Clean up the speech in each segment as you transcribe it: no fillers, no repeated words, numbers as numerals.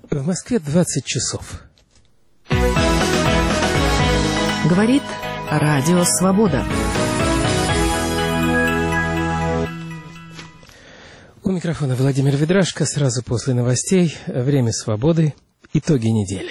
В Москве 20 часов. Говорит Радио Свобода. У микрофона Владимир Ведрашко. Сразу после новостей «Время свободы. Итоги недели».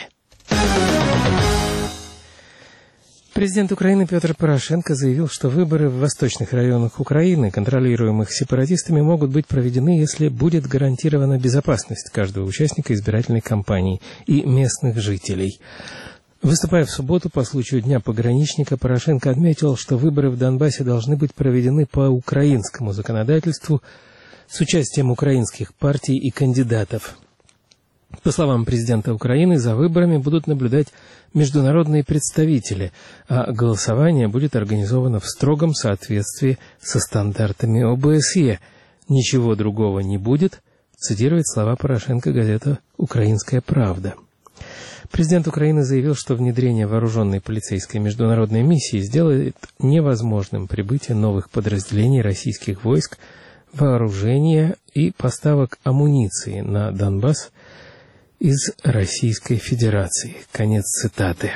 Президент Украины Петр Порошенко заявил, что выборы в восточных районах Украины, контролируемых сепаратистами, могут быть проведены, если будет гарантирована безопасность каждого участника избирательной кампании и местных жителей. Выступая в субботу по случаю Дня пограничника, Порошенко отметил, что выборы в Донбассе должны быть проведены по украинскому законодательству с участием украинских партий и кандидатов. По словам президента Украины, за выборами будут наблюдать международные представители, а голосование будет организовано в строгом соответствии со стандартами ОБСЕ. Ничего другого не будет, цитирует слова Порошенко газета «Украинская правда». Президент Украины заявил, что внедрение вооруженной полицейской международной миссии сделает невозможным прибытие новых подразделений российских войск, вооружения и поставок амуниции на Донбасс из Российской Федерации. Конец цитаты.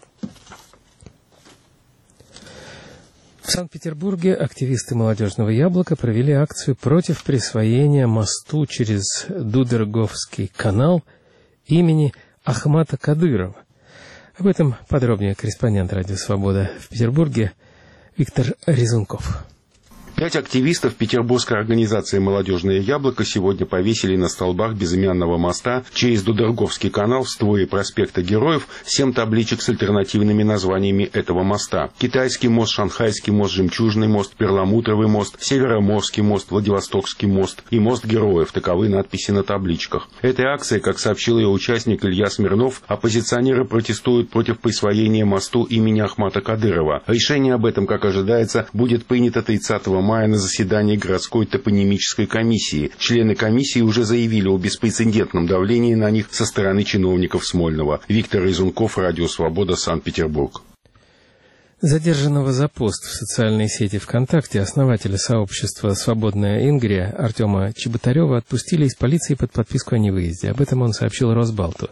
В Санкт-Петербурге активисты «Молодежного яблока» провели акцию против присвоения мосту через Дудерговский канал имени Ахмата Кадырова. Об этом подробнее корреспондент «Радио Свобода» в Петербурге Виктор Резунков. 5 активистов петербургской организации «Молодежное яблоко» сегодня повесили на столбах безымянного моста через Дудерговский канал в створе проспекта Героев 7 табличек с альтернативными названиями этого моста. Китайский мост, Шанхайский мост, Жемчужный мост, Перламутровый мост, Североморский мост, Владивостокский мост и мост Героев. Таковы надписи на табличках. Этой акцией, как сообщил ее участник Илья Смирнов, оппозиционеры протестуют против присвоения мосту имени Ахмата Кадырова. Решение об этом, как ожидается, будет принято 30 мая на заседании городской топонимической комиссии. Члены комиссии уже заявили о беспрецедентном давлении на них со стороны чиновников Смольного. Виктор Резунков, Радио Свобода, Санкт-Петербург. Задержанного за пост в социальной сети ВКонтакте основателя сообщества «Свободная Ингрия» Артема Чеботарева отпустили из полиции под подписку о невыезде. Об этом он сообщил Росбалту.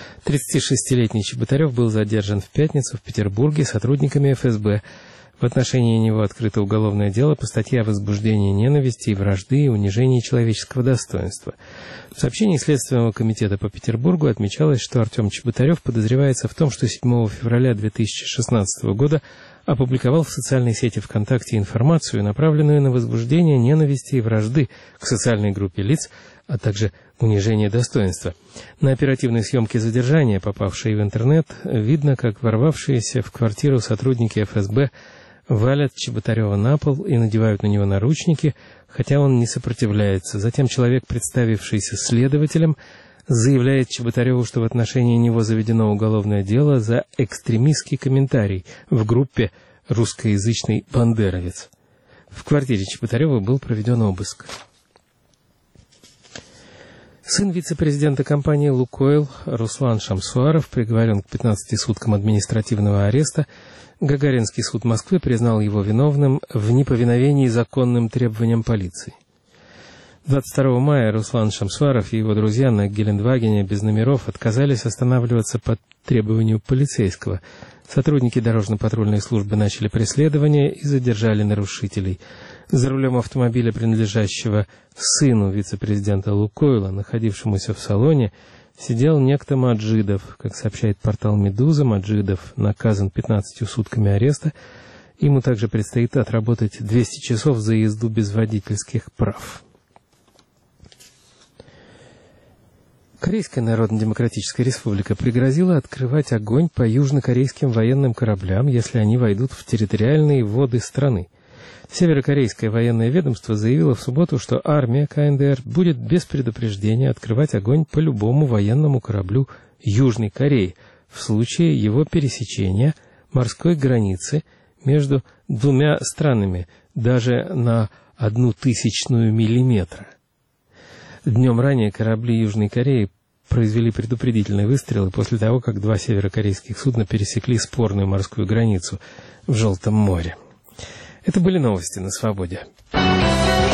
36-летний Чеботарев был задержан в пятницу в Петербурге сотрудниками ФСБ. В отношении него открыто уголовное дело по статье о возбуждении ненависти и вражды и унижении человеческого достоинства. В сообщении Следственного комитета по Петербургу отмечалось, что Артем Чеботарев подозревается в том, что 7 февраля 2016 года опубликовал в социальной сети ВКонтакте информацию, направленную на возбуждение ненависти и вражды к социальной группе лиц, а также унижение достоинства. На оперативной съемке задержания, попавшей в интернет, видно, как ворвавшиеся в квартиру сотрудники ФСБ валят Чеботарева на пол и надевают на него наручники, хотя он не сопротивляется. Затем человек, представившийся следователем, заявляет Чеботареву, что в отношении него заведено уголовное дело за экстремистский комментарий в группе «Русскоязычный бандеровец». В квартире Чеботарева был проведен обыск. Сын вице-президента компании «Лукойл» Руслан Шамсуаров приговорен к 15 суткам административного ареста. Гагаринский суд Москвы признал его виновным в неповиновении законным требованиям полиции. 22 мая Руслан Шамсуаров и его друзья на Гелендвагене без номеров отказались останавливаться по требованию полицейского. Сотрудники дорожно-патрульной службы начали преследование и задержали нарушителей. За рулем автомобиля, принадлежащего сыну вице-президента «Лукойла», находившемуся в салоне, сидел некто Маджидов. Как сообщает портал «Медуза», Маджидов наказан 15 сутками ареста. Ему также предстоит отработать 200 часов за езду без водительских прав. Корейская Народно-Демократическая Республика пригрозила открывать огонь по южнокорейским военным кораблям, если они войдут в территориальные воды страны. Северокорейское военное ведомство заявило в субботу, что армия КНДР будет без предупреждения открывать огонь по любому военному кораблю Южной Кореи в случае его пересечения морской границы между двумя странами даже на 0,01 миллиметра. Днем ранее корабли Южной Кореи произвели предупредительные выстрелы после того, как 2 северокорейских судна пересекли спорную морскую границу в Желтом море. Это были новости на Свободе.